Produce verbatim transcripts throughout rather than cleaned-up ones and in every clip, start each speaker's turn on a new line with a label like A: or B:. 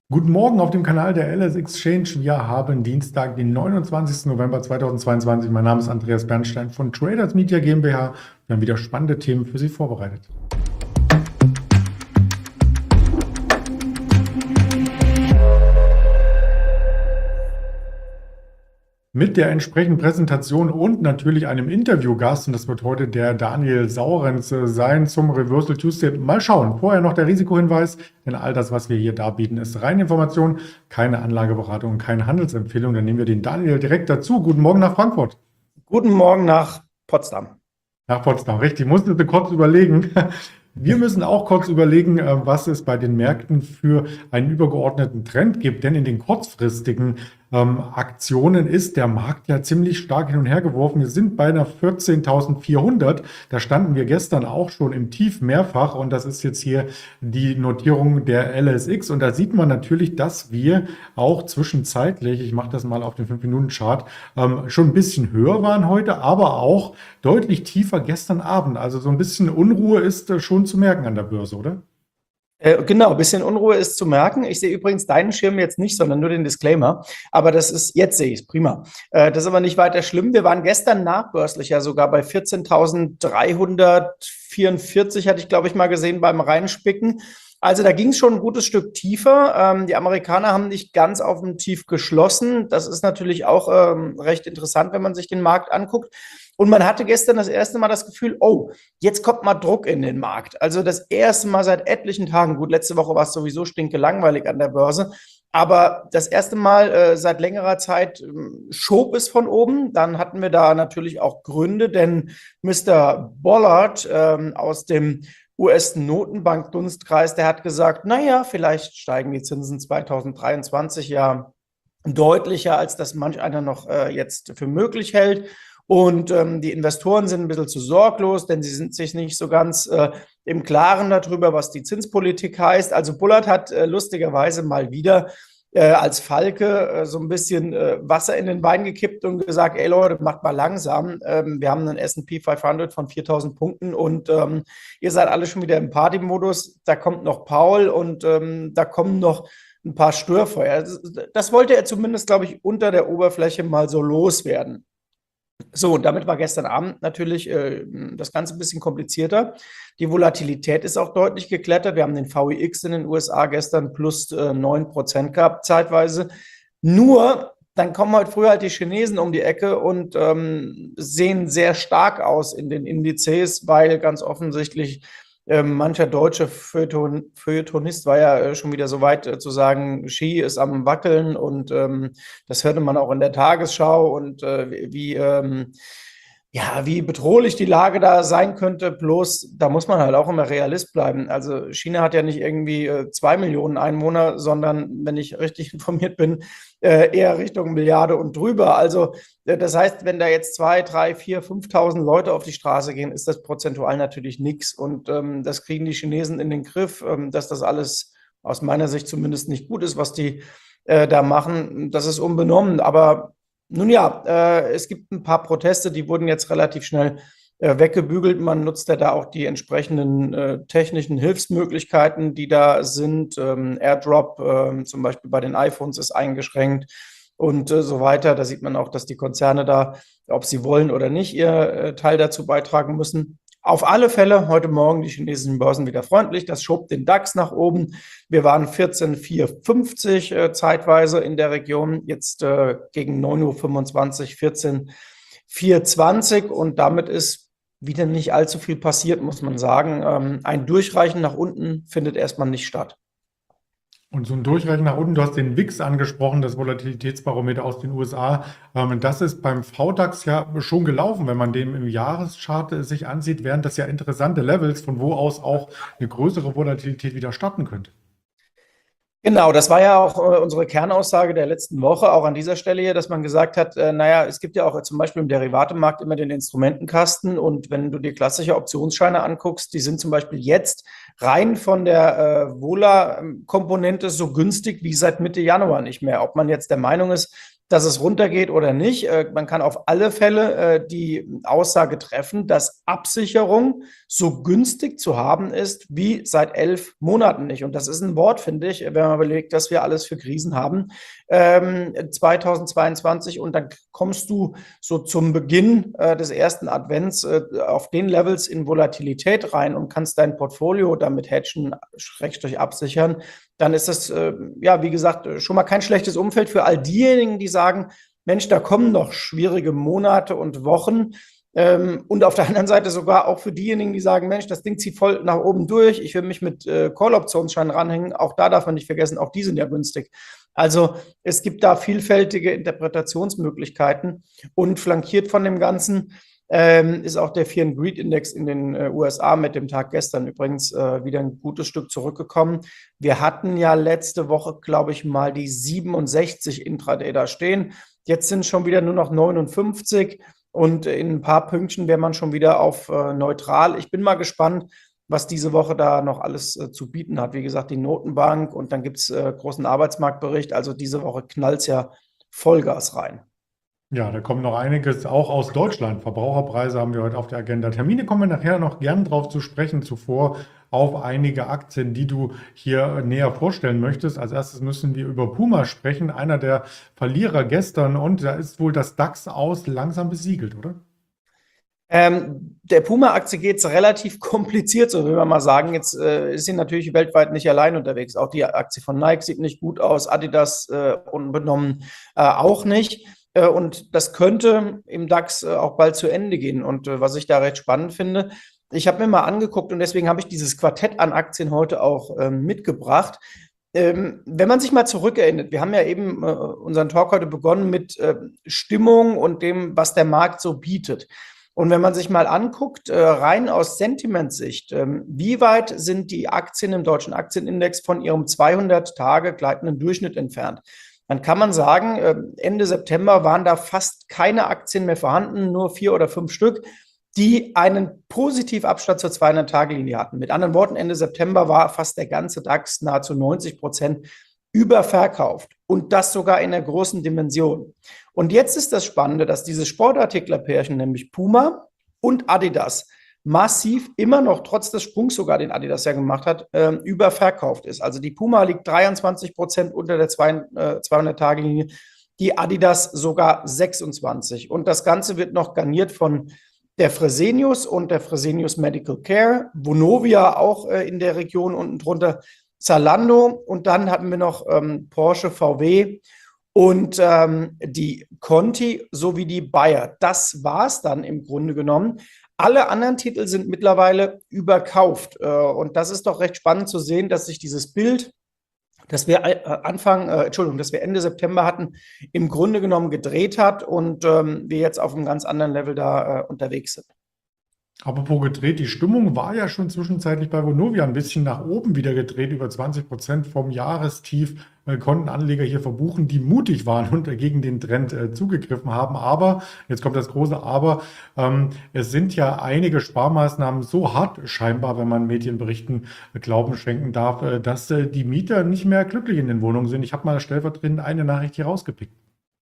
A: Guten Morgen auf dem Kanal der L S Exchange. Wir haben Dienstag, den neunundzwanzigsten November zweitausendzweiundzwanzig. Mein Name ist Andreas Bernstein von Traders Media GmbH. Wir haben wieder spannende Themen für Sie vorbereitet. Mit der entsprechenden Präsentation und natürlich einem Interviewgast, und das wird heute der Daniel Saurenz äh, sein zum Reversal Tuesday. Mal schauen. Vorher noch der Risikohinweis, denn all das, was wir hier darbieten, ist reine Information, keine Anlageberatung, keine Handelsempfehlung. Dann nehmen wir den Daniel direkt dazu. Guten Morgen nach Frankfurt.
B: Guten Morgen nach Potsdam.
A: Nach Potsdam, richtig. Musste kurz überlegen. Wir müssen auch kurz überlegen, äh, was es bei den Märkten für einen übergeordneten Trend gibt. Denn in den kurzfristigen ähm, Aktionen ist der Markt ja ziemlich stark hin und her geworfen. Wir sind bei einer vierzehntausendvierhundert. Da standen wir gestern auch schon im Tief mehrfach. Und das ist jetzt hier die Notierung der L S X. Und da sieht man natürlich, dass wir auch zwischenzeitlich, ich mache das mal auf den fünf Minuten Chart, ähm, schon ein bisschen höher waren heute, aber auch deutlich tiefer gestern Abend. Also so ein bisschen Unruhe ist äh, schon zu merken an der Börse, oder?
B: Äh, genau, ein bisschen Unruhe ist zu merken. Ich sehe übrigens deinen Schirm jetzt nicht, sondern nur den Disclaimer. Aber das ist, jetzt sehe ich es, prima. Äh, das ist aber nicht weiter schlimm. Wir waren gestern nachbörslich ja sogar bei vierzehntausenddreihundertvierundvierzig, hatte ich, glaube ich, mal gesehen beim Reinspicken. Also da ging es schon ein gutes Stück tiefer. Ähm, die Amerikaner haben nicht ganz auf dem Tief geschlossen. Das ist natürlich auch ähm, recht interessant, wenn man sich den Markt anguckt. Und man hatte gestern das erste Mal das Gefühl, oh, jetzt kommt mal Druck in den Markt. Also das erste Mal seit etlichen Tagen, gut, letzte Woche war es sowieso stinkelangweilig an der Börse, aber das erste Mal äh, seit längerer Zeit äh, schob es von oben. Dann hatten wir da natürlich auch Gründe, denn Mister Bollard äh, aus dem U S-Notenbank-Dunstkreis, der hat gesagt, naja, vielleicht steigen die Zinsen zweitausenddreiundzwanzig ja deutlicher, als das manch einer noch äh, jetzt für möglich hält. Und ähm, die Investoren sind ein bisschen zu sorglos, denn sie sind sich nicht so ganz äh, im Klaren darüber, was die Zinspolitik heißt. Also Bullard hat äh, lustigerweise mal wieder äh, als Falke äh, so ein bisschen äh, Wasser in den Wein gekippt und gesagt, ey Leute, macht mal langsam. Ähm, wir haben einen S und P fünfhundert von viertausend Punkten und ähm, ihr seid alle schon wieder im Partymodus. Da kommt noch Paul und ähm, da kommen noch ein paar Störfeuer. Das, das wollte er zumindest, glaube ich, unter der Oberfläche mal so loswerden. So, und damit war gestern Abend natürlich äh, das Ganze ein bisschen komplizierter. Die Volatilität ist auch deutlich geklettert. Wir haben den V I X in den U S A gestern plus äh, neun Prozent gehabt, zeitweise. Nur, dann kommen heute früh halt die Chinesen um die Ecke und ähm, sehen sehr stark aus in den Indizes, weil ganz offensichtlich ähm, mancher deutsche Feuilleton, Feuilletonist war ja äh, schon wieder so weit äh, zu sagen, Xi ist am Wackeln und ähm, das hörte man auch in der Tagesschau und äh, wie, ähm, ja, wie bedrohlich die Lage da sein könnte. Bloß, da muss man halt auch immer Realist bleiben. Also China hat ja nicht irgendwie äh, zwei Millionen Einwohner, sondern, wenn ich richtig informiert bin, äh, eher Richtung Milliarde und drüber. Also äh, das heißt, wenn da jetzt zwei, drei, vier, fünftausend Leute auf die Straße gehen, ist das prozentual natürlich nichts. Und ähm, das kriegen die Chinesen in den Griff, ähm, dass das alles aus meiner Sicht zumindest nicht gut ist, was die äh, da machen. Das ist unbenommen. Aber nun ja, äh, es gibt ein paar Proteste, die wurden jetzt relativ schnell äh, weggebügelt. Man nutzt ja da auch die entsprechenden äh, technischen Hilfsmöglichkeiten, die da sind. Ähm, AirDrop äh, zum Beispiel bei den iPhones ist eingeschränkt und äh, so weiter. Da sieht man auch, dass die Konzerne da, ob sie wollen oder nicht, ihr äh, Teil dazu beitragen müssen. Auf alle Fälle heute Morgen die chinesischen Börsen wieder freundlich. Das schob den DAX nach oben. Wir waren vierzehntausendvierhundertfünfzig äh, zeitweise in der Region. Jetzt äh, gegen neun Uhr fünfundzwanzig vierzehntausendvierhundertzwanzig. Und damit ist wieder nicht allzu viel passiert, muss man sagen. Ähm, ein Durchreichen nach unten findet erstmal nicht statt.
A: Und so ein Durchreichen nach unten, du hast den V I X angesprochen, das Volatilitätsbarometer aus den U S A. Ähm, das ist beim V DAX ja schon gelaufen, wenn man den im Jahreschart äh, sich ansieht, wären das ja interessante Levels, von wo aus auch eine größere Volatilität wieder starten könnte.
B: Genau, das war ja auch äh, unsere Kernaussage der letzten Woche, auch an dieser Stelle hier, dass man gesagt hat, äh, naja, es gibt ja auch zum Beispiel im Derivatemarkt immer den Instrumentenkasten und wenn du dir klassische Optionsscheine anguckst, die sind zum Beispiel jetzt rein von der äh, Vola-Komponente so günstig wie seit Mitte Januar nicht mehr. Ob man jetzt der Meinung ist, dass es runtergeht oder nicht. Äh, man kann auf alle Fälle äh, die Aussage treffen, dass Absicherung so günstig zu haben ist wie seit elf Monaten nicht. Und das ist ein Wort, finde ich, wenn man überlegt, dass wir alles für Krisen haben. Ähm, zweitausendzweiundzwanzig und dann kommst du so zum Beginn äh, des ersten Advents äh, auf den Levels in Volatilität rein und kannst dein Portfolio damit hedgen, schrägstrich absichern, dann ist das, äh, ja, wie gesagt, schon mal kein schlechtes Umfeld für all diejenigen, die sagen, Mensch, da kommen noch schwierige Monate und Wochen. Ähm, und auf der anderen Seite sogar auch für diejenigen, die sagen, Mensch, das Ding zieht voll nach oben durch, ich will mich mit äh, Call-Optionsscheinen ranhängen, auch da darf man nicht vergessen, auch die sind ja günstig. Also es gibt da vielfältige Interpretationsmöglichkeiten und flankiert von dem Ganzen ähm, ist auch der Fear and Greed Index in den äh, U S A mit dem Tag gestern übrigens äh, wieder ein gutes Stück zurückgekommen. Wir hatten ja letzte Woche, glaube ich, mal die siebenundsechzig Intraday da stehen. Jetzt sind schon wieder nur noch neunundfünfzig und in ein paar Pünktchen wäre man schon wieder auf äh, neutral. Ich bin mal gespannt, was diese Woche da noch alles äh, zu bieten hat. Wie gesagt, die Notenbank und dann gibt es äh, großen Arbeitsmarktbericht. Also diese Woche knallt es ja Vollgas rein.
A: Ja, da kommt noch einiges auch aus Deutschland. Verbraucherpreise haben wir heute auf der Agenda. Termine kommen wir nachher noch gern drauf zu sprechen. Zuvor auf einige Aktien, die du hier näher vorstellen möchtest. Als erstes müssen wir über Puma sprechen, einer der Verlierer gestern. Und da ist wohl das DAX aus langsam besiegelt, oder?
B: Ähm, der Puma-Aktie geht es relativ kompliziert, so will man mal sagen. Jetzt äh, ist sie natürlich weltweit nicht allein unterwegs. Auch die Aktie von Nike sieht nicht gut aus, Adidas äh, unbenommen äh, auch nicht. Äh, und das könnte im DAX äh, auch bald zu Ende gehen. Und äh, was ich da recht spannend finde, ich habe mir mal angeguckt und deswegen habe ich dieses Quartett an Aktien heute auch ähm, mitgebracht. Ähm, wenn man sich mal zurückerinnert, wir haben ja eben äh, unseren Talk heute begonnen mit äh, Stimmung und dem, was der Markt so bietet. Und wenn man sich mal anguckt, äh, rein aus Sentimentsicht, ähm, wie weit sind die Aktien im deutschen Aktienindex von ihrem zweihundert Tage gleitenden Durchschnitt entfernt? Dann kann man sagen, äh, Ende September waren da fast keine Aktien mehr vorhanden, nur vier oder fünf Stück, die einen Positivabstand zur zweihundert Tage Linie hatten. Mit anderen Worten, Ende September war fast der ganze DAX, nahezu neunzig Prozent, überverkauft und das sogar in einer großen Dimension. Und jetzt ist das Spannende, dass dieses Sportartiklerpärchen, nämlich Puma und Adidas, massiv immer noch, trotz des Sprungs sogar, den Adidas ja gemacht hat, äh, überverkauft ist. Also die Puma liegt dreiundzwanzig Prozent unter der zweihundert Tage Linie, die Adidas sogar sechsundzwanzig. Und das Ganze wird noch garniert von der Fresenius und der Fresenius Medical Care, Vonovia auch äh, in der Region unten drunter, Zalando und dann hatten wir noch ähm, Porsche, V W und ähm, die Conti sowie die Bayer. Das war es dann im Grunde genommen. Alle anderen Titel sind mittlerweile überkauft. Äh, und das ist doch recht spannend zu sehen, dass sich dieses Bild, das wir äh, Anfang, äh, Entschuldigung, das wir Ende September hatten, im Grunde genommen gedreht hat und ähm, wir jetzt auf einem ganz anderen Level da äh, unterwegs sind.
A: Apropos gedreht, die Stimmung war ja schon zwischenzeitlich bei Vonovia ein bisschen nach oben wieder gedreht, über zwanzig Prozent vom Jahrestief äh, konnten Anleger hier verbuchen, die mutig waren und äh, gegen den Trend äh, zugegriffen haben. Aber, jetzt kommt das große Aber, ähm, es sind ja einige Sparmaßnahmen so hart scheinbar, wenn man Medienberichten äh, Glauben schenken darf, äh, dass äh, die Mieter nicht mehr glücklich in den Wohnungen sind. Ich habe mal stellvertretend eine Nachricht hier rausgepickt.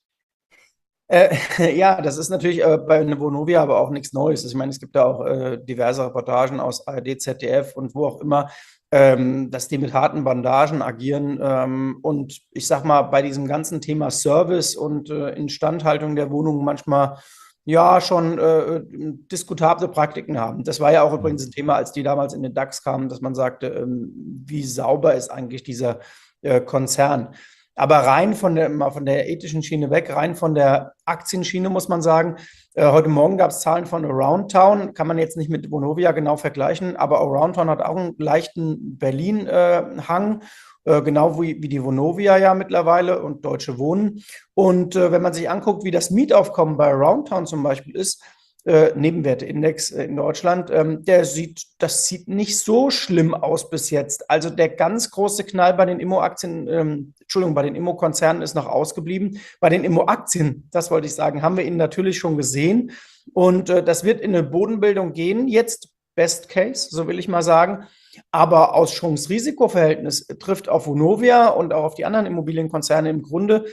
B: Äh, ja, das ist natürlich äh, bei Vonovia aber auch nichts Neues. Ich meine, es gibt da auch äh, diverse Reportagen aus A R D, Z D F und wo auch immer, ähm, dass die mit harten Bandagen agieren. Ähm, und ich sag mal, bei diesem ganzen Thema Service und äh, Instandhaltung der Wohnungen manchmal ja schon äh, diskutable Praktiken haben. Das war ja auch übrigens ein Thema, als die damals in den DAX kamen, dass man sagte, ähm, wie sauber ist eigentlich dieser äh, Konzern. Aber rein von der, mal von der ethischen Schiene weg, rein von der Aktienschiene muss man sagen, äh, heute Morgen gab es Zahlen von Aroundtown, kann man jetzt nicht mit Vonovia genau vergleichen, aber Aroundtown hat auch einen leichten Berlin-Hang, äh, äh, genau wie, wie die Vonovia ja mittlerweile und Deutsche Wohnen. Und äh, wenn man sich anguckt, wie das Mietaufkommen bei Aroundtown zum Beispiel ist, Äh, Nebenwerteindex äh, in Deutschland, ähm, der sieht, das sieht nicht so schlimm aus bis jetzt. Also der ganz große Knall bei den Immo-Aktien, ähm, Entschuldigung, bei den Immo-Konzernen ist noch ausgeblieben. Bei den Immo-Aktien, das wollte ich sagen, haben wir ihn natürlich schon gesehen. Und äh, das wird in eine Bodenbildung gehen, jetzt Best Case, so will ich mal sagen. Aber aus Chance-Risiko-Verhältnis trifft auf Vonovia und auch auf die anderen Immobilienkonzerne im Grunde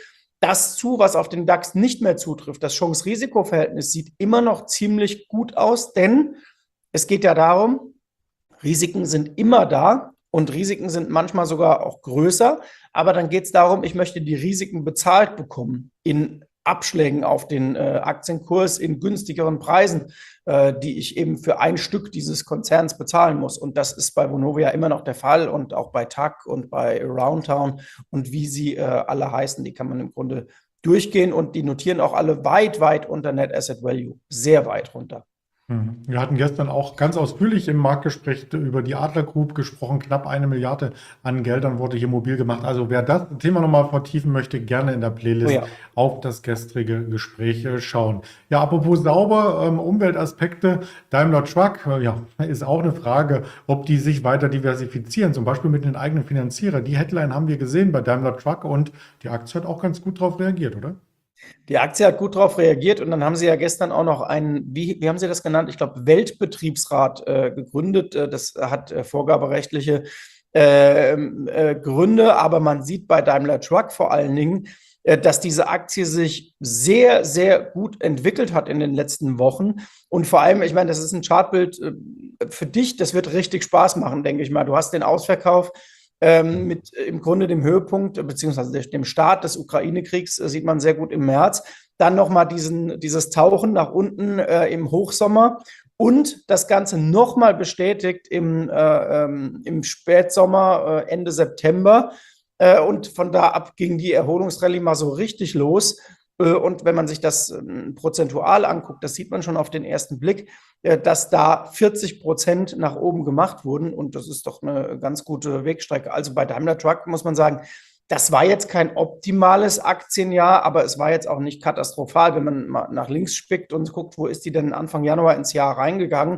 B: das zu, was auf den DAX nicht mehr zutrifft. Das Chance-Risiko-Verhältnis sieht immer noch ziemlich gut aus, denn es geht ja darum, Risiken sind immer da und Risiken sind manchmal sogar auch größer, aber dann geht es darum, ich möchte die Risiken bezahlt bekommen in Abschlägen auf den äh, Aktienkurs, in günstigeren Preisen, äh, die ich eben für ein Stück dieses Konzerns bezahlen muss. Und das ist bei Vonovia immer noch der Fall und auch bei T A C und bei Aroundtown und wie sie äh, alle heißen, die kann man im Grunde durchgehen und die notieren auch alle weit, weit unter Net Asset Value, sehr weit runter.
A: Mhm. Wir hatten gestern auch ganz ausführlich im Marktgespräch über die Adler Group gesprochen. Knapp eine Milliarde an Geldern wurde hier mobil gemacht. Also wer das Thema nochmal vertiefen möchte, gerne in der
B: Oh
A: Playlist
B: ja.
A: auf das gestrige Gespräch äh, schauen. Ja, apropos sauber, ähm, Umweltaspekte, Daimler Truck, äh, ja, ist auch eine Frage, ob die sich weiter diversifizieren, zum Beispiel mit den eigenen Finanzierer. Die Headline haben wir gesehen bei Daimler Truck und die Aktie hat auch ganz gut darauf reagiert, oder?
B: Die Aktie hat gut darauf reagiert und dann haben sie ja gestern auch noch einen, wie, wie haben sie das genannt? Ich glaube, Weltbetriebsrat äh, gegründet. Äh, Das hat äh, vorgaberechtliche äh, äh, Gründe, aber man sieht bei Daimler Truck vor allen Dingen, äh, dass diese Aktie sich sehr, sehr gut entwickelt hat in den letzten Wochen. Und vor allem, ich meine, das ist ein Chartbild äh, für dich, das wird richtig Spaß machen, denke ich mal. Du hast den Ausverkauf ähm, mit äh, im Grunde dem Höhepunkt, äh, beziehungsweise der- dem Start des Ukraine-Kriegs, äh, sieht man sehr gut im März. Dann nochmal diesen, dieses Tauchen nach unten äh, im Hochsommer und das Ganze nochmal bestätigt im, äh, ähm, im Spätsommer, äh, Ende September. Äh, und von da ab ging die Erholungsrallye mal so richtig los. Äh, und wenn man sich das äh, prozentual anguckt, das sieht man schon auf den ersten Blick, äh, dass da vierzig Prozent nach oben gemacht wurden. Und das ist doch eine ganz gute Wegstrecke. Also bei Daimler Truck muss man sagen, das war jetzt kein optimales Aktienjahr, aber es war jetzt auch nicht katastrophal, wenn man mal nach links spickt und guckt, wo ist die denn Anfang Januar ins Jahr reingegangen.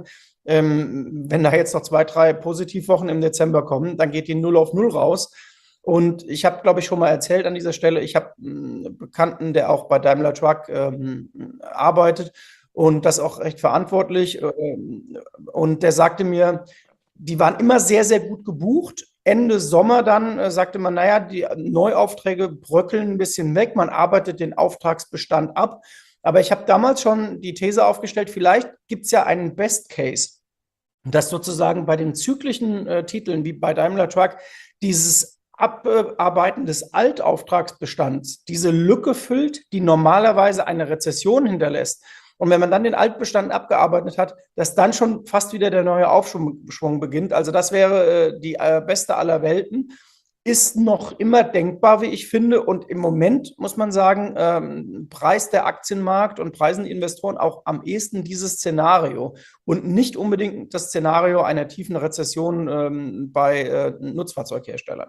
B: Ähm, wenn da jetzt noch zwei, drei Positivwochen im Dezember kommen, dann geht die null auf null raus. Und ich habe, glaube ich, schon mal erzählt an dieser Stelle, ich habe einen Bekannten, der auch bei Daimler Truck ähm, arbeitet und das auch recht verantwortlich. Ähm, und der sagte mir, die waren immer sehr, sehr gut gebucht. Ende Sommer dann äh, sagte man, naja, die Neuaufträge bröckeln ein bisschen weg, man arbeitet den Auftragsbestand ab. Aber ich habe damals schon die These aufgestellt, vielleicht gibt es ja einen Best Case, dass sozusagen bei den zyklischen äh, Titeln wie bei Daimler Truck dieses Abarbeiten des Altauftragsbestands diese Lücke füllt, die normalerweise eine Rezession hinterlässt. Und wenn man dann den Altbestand abgearbeitet hat, dass dann schon fast wieder der neue Aufschwung beginnt. Also das wäre äh, die äh, beste aller Welten. Ist noch immer denkbar, wie ich finde. Und im Moment muss man sagen, ähm, preist der Aktienmarkt und preisen die Investoren auch am ehesten dieses Szenario und nicht unbedingt das Szenario einer tiefen Rezession ähm, bei äh, Nutzfahrzeugherstellern.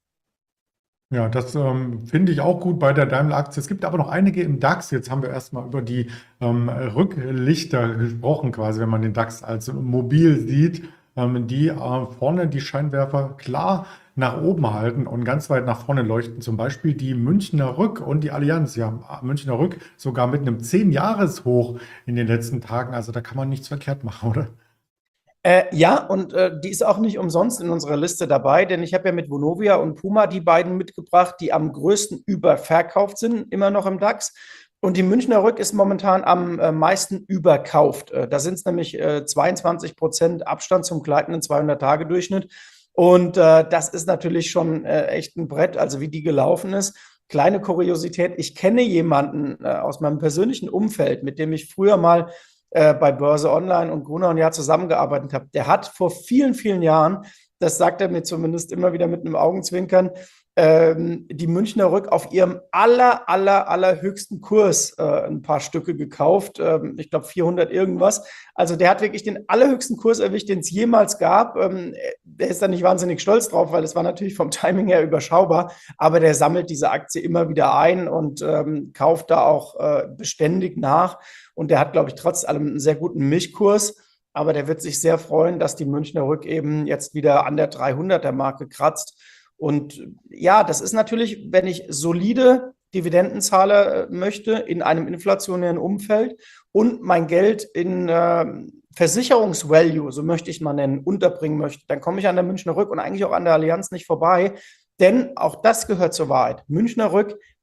A: Ja, das ähm, finde ich auch gut bei der Daimler-Aktie. Es gibt aber noch einige im DAX. Jetzt haben wir erstmal über die ähm, Rücklichter gesprochen, quasi, wenn man den DAX als mobil sieht, ähm, die äh, vorne die Scheinwerfer klar nach oben halten und ganz weit nach vorne leuchten. Zum Beispiel die Münchner Rück und die Allianz. Ja, Münchner Rück sogar mit einem zehn-Jahres-Hoch in den letzten Tagen. Also da kann man nichts verkehrt machen, oder?
B: Äh, ja, und äh, die ist auch nicht umsonst in unserer Liste dabei, denn ich habe ja mit Vonovia und Puma die beiden mitgebracht, die am größten überverkauft sind, immer noch im DAX. Und die Münchner Rück ist momentan am äh, meisten überkauft. Äh, da sind es nämlich äh, zweiundzwanzig Prozent Abstand zum gleitenden zweihundert-Tage-Durchschnitt. Und äh, das ist natürlich schon äh, echt ein Brett, also wie die gelaufen ist. Kleine Kuriosität, ich kenne jemanden äh, aus meinem persönlichen Umfeld, mit dem ich früher mal äh, bei Börse Online und Gruner und Jahr zusammengearbeitet habe. Der hat vor vielen, vielen Jahren, das sagt er mir zumindest immer wieder mit einem Augenzwinkern, ähm, die Münchner Rück auf ihrem aller, aller, allerhöchsten Kurs äh, ein paar Stücke gekauft. Ähm, ich glaube vierhundert irgendwas. Also der hat wirklich den allerhöchsten Kurs erwischt, den es jemals gab. Ähm, der ist da nicht wahnsinnig stolz drauf, weil es war natürlich vom Timing her überschaubar. Aber der sammelt diese Aktie immer wieder ein und ähm, kauft da auch äh, beständig nach. Und der hat, glaube ich, trotz allem einen sehr guten Milchkurs. Aber der wird sich sehr freuen, dass die Münchner Rück eben jetzt wieder an der dreihunderter-Marke kratzt. Und ja, das ist natürlich, wenn ich solide Dividendenzahler möchte in einem inflationären Umfeld und mein Geld in äh, Versicherungsvalue, so möchte ich es mal nennen, unterbringen möchte, dann komme ich an der Münchner Rück und eigentlich auch an der Allianz nicht vorbei. Denn auch das gehört zur Wahrheit. Münchner Rück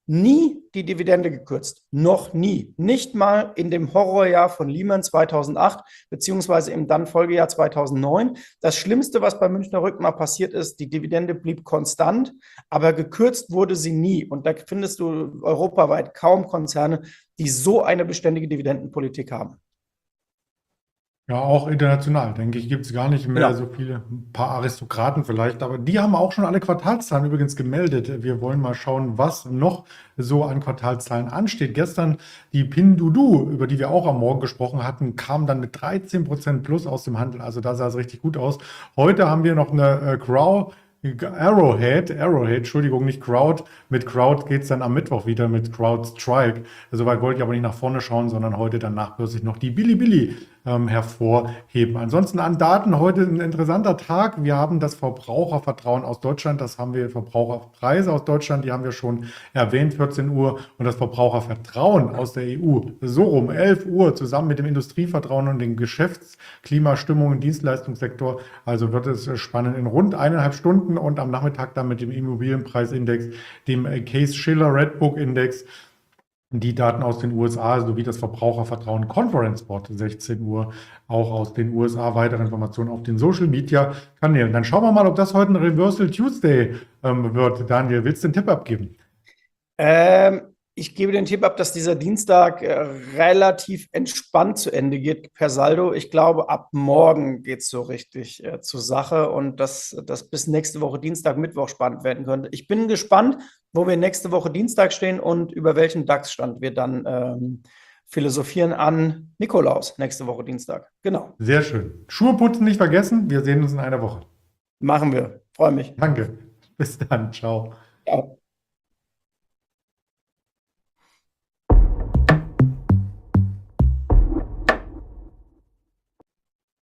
B: nie die Dividende gekürzt. Noch nie. Nicht mal in dem Horrorjahr von Lehman zweitausendacht, beziehungsweise im dann Folgejahr zweitausendneun. Das Schlimmste, was bei Münchner Rück mal passiert ist, die Dividende blieb konstant, aber gekürzt wurde sie nie. Und da findest du europaweit kaum Konzerne, die so eine beständige Dividendenpolitik haben.
A: Ja, auch international, denke ich, gibt es gar nicht mehr
B: Genau.
A: so viele, ein paar Aristokraten vielleicht, aber die haben auch schon alle Quartalszahlen übrigens gemeldet. Wir wollen mal schauen, was noch so an Quartalszahlen ansteht. Gestern die Pinduoduo, über die wir auch am Morgen gesprochen hatten, kam dann mit dreizehn Prozent plus aus dem Handel. Also da sah es richtig gut aus. Heute haben wir noch eine äh, Crow. Arrowhead, Arrowhead, Entschuldigung, nicht Crowd. Mit Crowd geht es dann am Mittwoch wieder mit CrowdStrike. Soweit wollte ich aber nicht nach vorne schauen, sondern heute dann nachbörslich noch die Bilibili ähm, hervorheben. Ansonsten an Daten heute ein interessanter Tag. Wir haben das Verbrauchervertrauen aus Deutschland, das haben wir, Verbraucherpreise aus Deutschland, die haben wir schon erwähnt, vierzehn Uhr, und das Verbrauchervertrauen aus der E U, so rum, elf Uhr, zusammen mit dem Industrievertrauen und den Geschäftsklimastimmung im Dienstleistungssektor. Also wird es spannend in rund eineinhalb Stunden und am Nachmittag dann mit dem Immobilienpreisindex, dem Case-Shiller Redbook Index, die Daten aus den U S A sowie das Verbrauchervertrauen Conference Board sechzehn Uhr auch aus den U S A. Weitere Informationen auf den Social Media Kanälen. Dann schauen wir mal, ob das heute ein Reversal Tuesday ähm, wird. Daniel, willst du den Tipp abgeben?
B: Ähm, ich gebe den Tipp ab, dass dieser Dienstag äh, relativ entspannt zu Ende geht per Saldo. Ich glaube, ab morgen geht es so richtig äh, zur Sache und dass das bis nächste Woche Dienstag, Mittwoch spannend werden könnte. Ich bin gespannt, wo wir nächste Woche Dienstag stehen und über welchen DAX-Stand wir dann ähm, philosophieren an Nikolaus nächste Woche Dienstag. Genau.
A: Sehr schön. Schuhe putzen nicht vergessen. Wir sehen uns in einer Woche.
B: Machen wir. Freue mich.
A: Danke. Bis dann. Ciao.
B: Ciao.